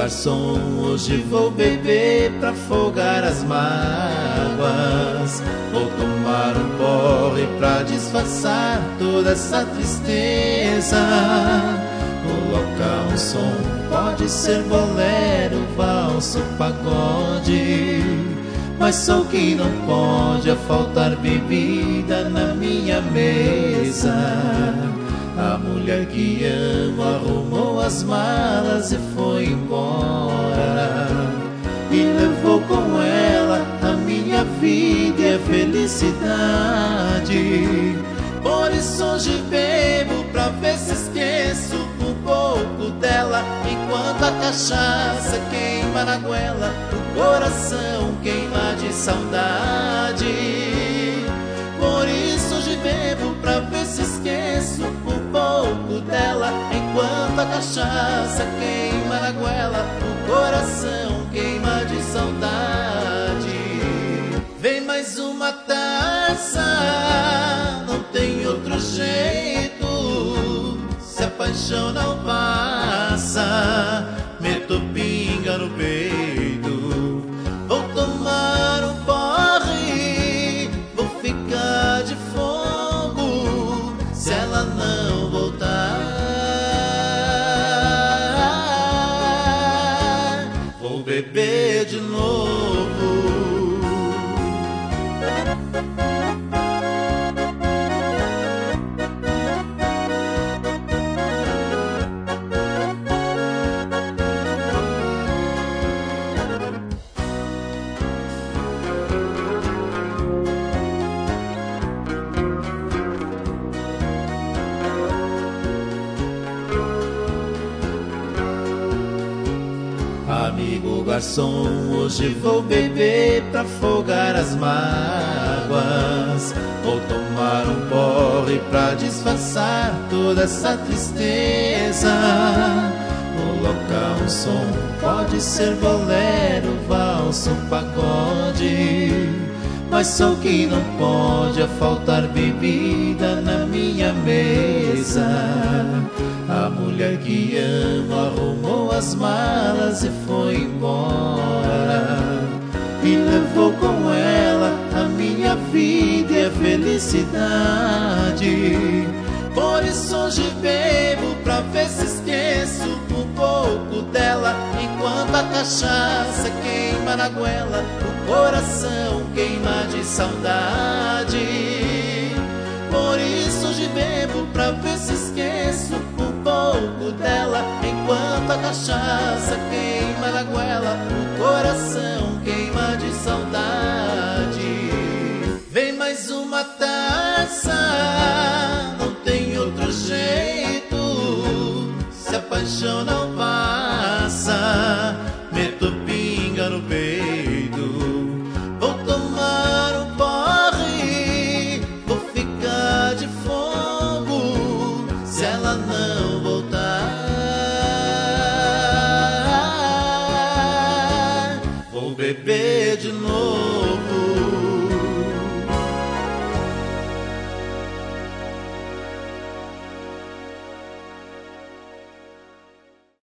garçom, hoje vou beber pra afogar as mágoas. Vou tomar um porre pra disfarçar toda essa tristeza. Colocar um som, pode ser bolero, valso, pagode, mas só o que não pode é faltar bebida na minha mesa. A mulher que amo arrumou as malas e foi embora, e levou com ela a minha vida e a felicidade. Por isso hoje bebo pra ver se esqueço um pouco dela, enquanto a cachaça queima na goela, o coração queima de saudade. Por isso hoje bebo pra ver se esqueço um pouco dela, enquanto a cachaça queima na goela, o coração queima de saudade. Vem mais uma taça, não tem outro jeito. Se a paixão não passa, meto pinga no peito. Vou tomar um porre, vou ficar de fogo se ela não voltar. Vou beber de novo. Amigo garçom, hoje vou beber pra afogar as mágoas. Vou tomar um porre pra disfarçar toda essa tristeza. Colocar um som, pode ser bolero, valso, pagode, mas só o que não pode é faltar bebida na minha mesa. A mulher que amo arrumou as malas e foi embora, e levou com ela a minha vida e a felicidade. Por isso hoje bebo pra ver se esqueço um pouco dela, enquanto a cachaça queima na goela, o coração queima de saudade. Por isso hoje bebo pra ver se esqueço um pouco dela, enquanto a cachaça queima na goela, o coração queima de saudade. Vem mais uma taça, não tem outro jeito. Se a paixão não passa, meto pinga no peito. Vou tomar um porre, vou ficar de fogo se ela não voltar. Vou beber de novo.